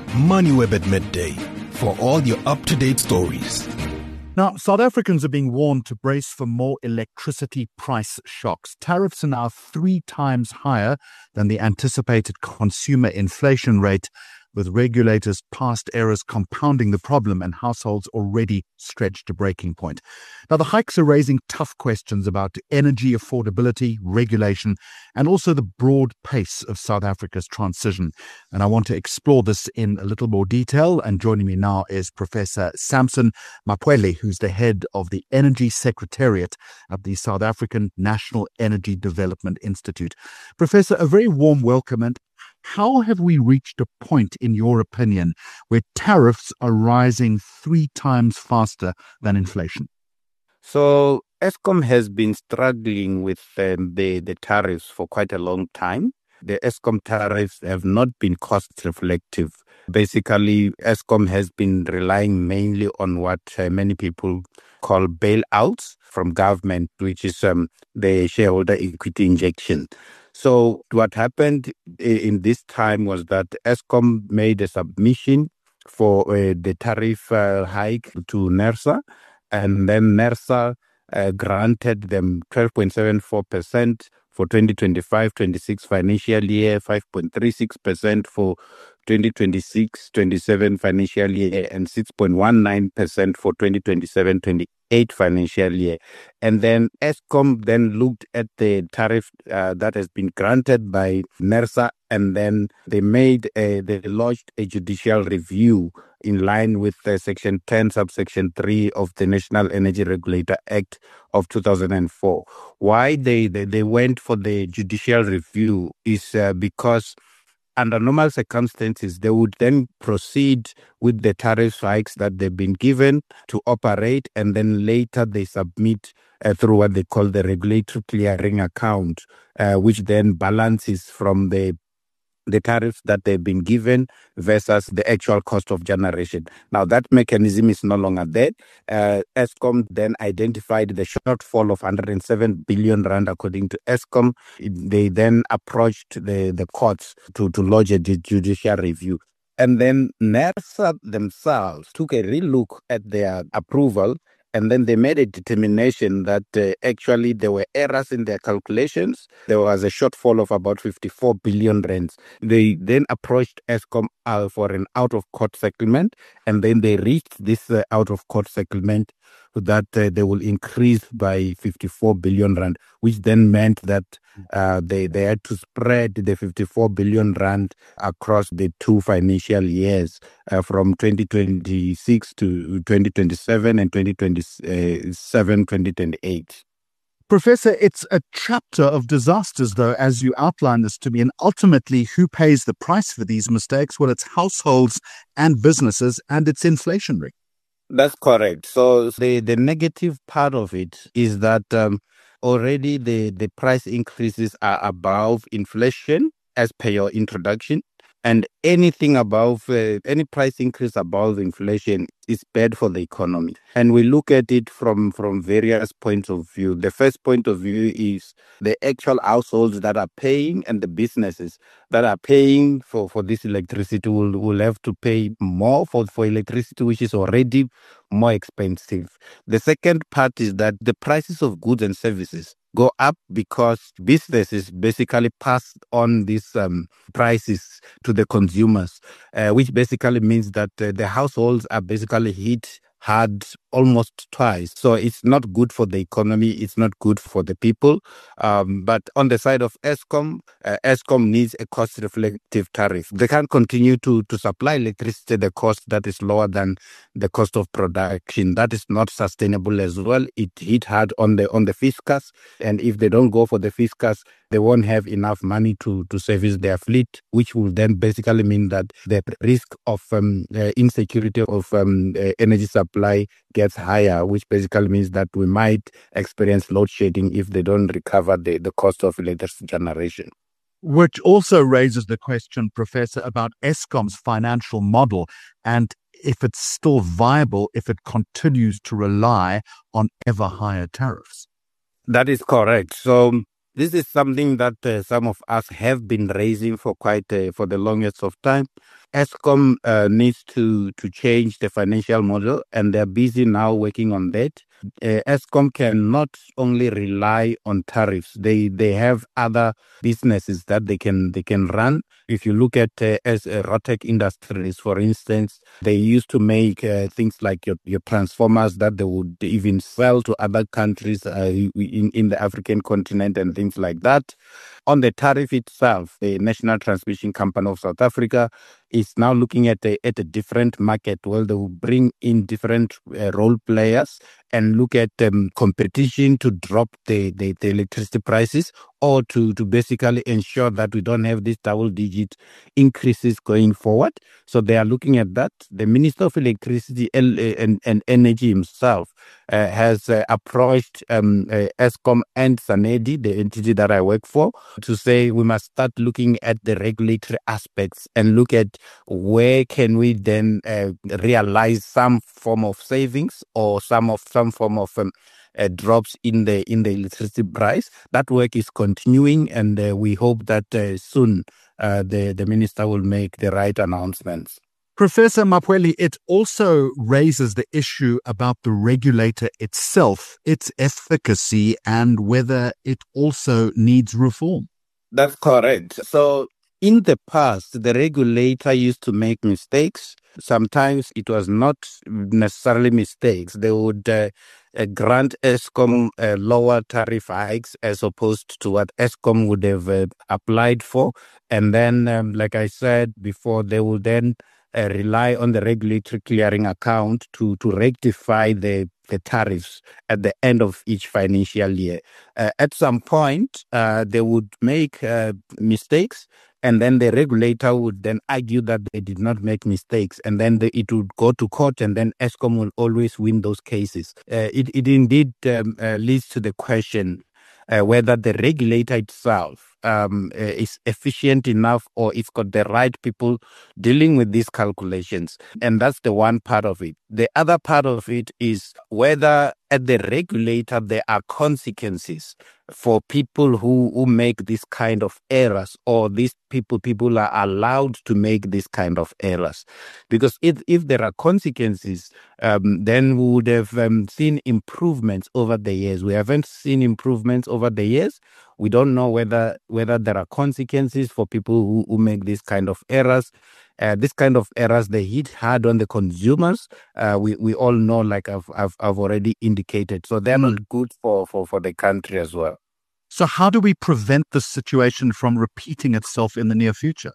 MoneyWeb at midday for all your up-to-date stories. Now, South Africans are being warned to brace for more electricity price shocks. Tariffs are now 3 times higher than the anticipated consumer inflation rate, with regulators' past errors compounding the problem and households already stretched to breaking point. Now, the hikes are raising tough questions about energy affordability, regulation, and also the broad pace of South Africa's transition. And I want to explore this in a little more detail. And joining me now is Professor Samson Mapwele, who's the head of the Energy Secretariat of the South African National Energy Development Institute. Professor, a very warm welcome. And how have we reached a point, in your opinion, where tariffs are rising 3 times faster than inflation? So Eskom has been struggling with the tariffs for quite a long time. The Eskom tariffs have not been cost reflective. Basically, Eskom has been relying mainly on what many people call bailouts from government, which is the shareholder equity injection. So what happened in this time was that Eskom made a submission for the tariff hike to NERSA, and then NERSA granted them 12.74% for 2025-26 financial year, 5.36% for 2026-27 financial year, and 6.19% for 2027-28 financial year. And then Eskom then looked at the tariff that has been granted by NERSA, and then they lodged a judicial review in line with Section 10, subsection 3 of the National Energy Regulator Act of 2004. Why they went for the judicial review is because under normal circumstances, they would then proceed with the tariff hikes that they've been given to operate, and then later they submit through what they call the regulatory clearing account, which then balances from the tariffs that they've been given versus the actual cost of generation. Now, that mechanism is no longer there. Eskom then identified the shortfall of 107 billion rand according to Eskom. They then approached the courts to lodge a judicial review. And then NERSA themselves took a real look at their approval, and then they made a determination that actually there were errors in their calculations. There was a shortfall of about 54 billion rands. They then approached Eskom for an out-of-court settlement, and then they reached this out-of-court settlement that they will increase by 54 billion rand, which then meant that they had to spread the 54 billion rand across the 2 financial years from 2026 to 2027 and 2027-2028. Professor, it's a chapter of disasters, though, as you outline this to me. And ultimately, who pays the price for these mistakes? Well, it's households and businesses, and it's inflationary. That's correct. So the negative part of it is that already the price increases are above inflation as per your introduction. And anything above, any price increase above inflation is bad for the economy. And we look at it from various points of view. The first point of view is the actual households that are paying, and the businesses that are paying for this electricity will have to pay more for electricity, which is already more expensive. The second part is that the prices of goods and services go up because businesses basically pass on these prices to the consumers, which basically means that the households are basically hit hard almost twice. So it's not good for the economy. It's not good for the people. But on the side of Eskom, Eskom needs a cost-reflective tariff. They can't continue to supply electricity at the cost that is lower than the cost of production. That is not sustainable as well. It hit hard on the fiscus, and if they don't go for the fiscus, they won't have enough money to service their fleet, which will then basically mean that the risk of insecurity of energy supply gets higher, which basically means that we might experience load shedding if they don't recover the cost of electricity generation. Which also raises the question, Professor, about Eskom's financial model and if it's still viable if it continues to rely on ever higher tariffs. That is correct. So this is something that some of us have been raising for the longest of time. Eskom needs to change the financial model, and they're busy now working on that. Eskom can not only rely on tariffs; they have other businesses that they can run. If you look at as Rotec Industries, for instance, they used to make things like your transformers that they would even sell to other countries in the African continent and things like that. On the tariff itself, the National Transmission Company of South Africa is now looking at a different market where they will bring in different role players and look at competition to drop the electricity prices, or to basically ensure that we don't have these double-digit increases going forward. So they are looking at that. The Minister of Electricity and Energy himself has approached Eskom and Sanedi, the entity that I work for, to say we must start looking at the regulatory aspects and look at where can we then realize some form of savings or some form of drops in the electricity price. That work is continuing, and we hope that soon the minister will make the right announcements. Professor Mapwele, it also raises the issue about the regulator itself, its efficacy, and whether it also needs reform. That's correct. So in the past, the regulator used to make mistakes. Sometimes it was not necessarily mistakes. They would grant Eskom lower tariff hikes as opposed to what Eskom would have applied for. And then, like I said before, they would then rely on the regulatory clearing account to rectify the tariffs at the end of each financial year. At some point, they would make mistakes, and then the regulator would then argue that they did not make mistakes, and then it would go to court, and then Eskom will always win those cases. It indeed leads to the question whether the regulator itself is efficient enough, or it's got the right people dealing with these calculations. And that's the one part of it. The other part of it is whether at the regulator there are consequences for people who make this kind of errors, or these people are allowed to make this kind of errors. Because if there are consequences, then we would have seen improvements over the years. We haven't seen improvements over the years. We don't know whether there are consequences for people who make this kind of errors. This kind of errors, they hit hard on the consumers. We all know, like I've already indicated. So they're not good for the country as well. So how do we prevent this situation from repeating itself in the near future?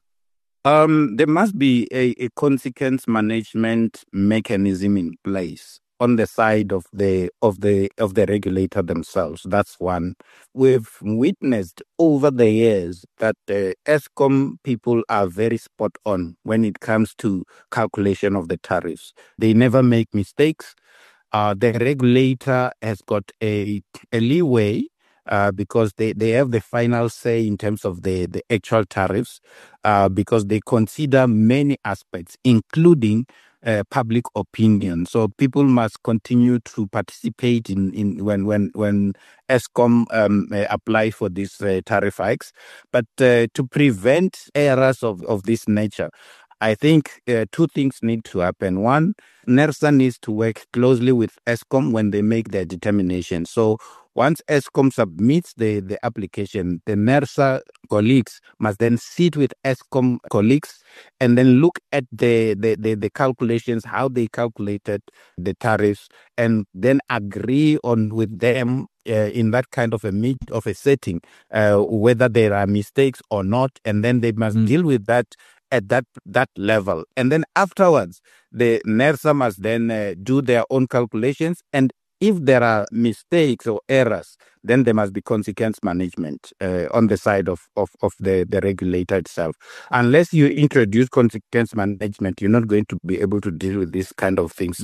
There must be a consequence management mechanism in place on the side of the regulator themselves. That's one. We've witnessed over the years that Eskom people are very spot on when it comes to calculation of the tariffs. They never make mistakes. The regulator has got a leeway because they have the final say in terms of the actual tariffs, because they consider many aspects, including public opinion. So people must continue to participate in when Eskom apply for these tariff hikes. But to prevent errors of this nature, I think two things need to happen. One, NERSA needs to work closely with Eskom when they make their determination. So once Eskom submits the application, the NERSA colleagues must then sit with Eskom colleagues and then look at the calculations, how they calculated the tariffs, and then agree on with them in that kind of a setting, whether there are mistakes or not, and then they must deal with that at that level. And then afterwards, the NERSA must then do their own calculations, and if there are mistakes or errors, then there must be consequence management on the side of the regulator itself. Unless you introduce consequence management, you're not going to be able to deal with these kind of things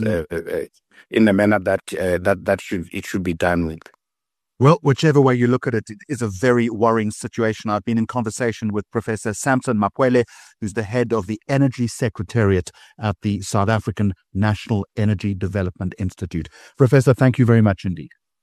in the manner that should be done with. Well, whichever way you look at it, it is a very worrying situation. I've been in conversation with Professor Samson Mapwele, who's the head of the Energy Secretariat at the South African National Energy Development Institute. Professor, thank you very much indeed.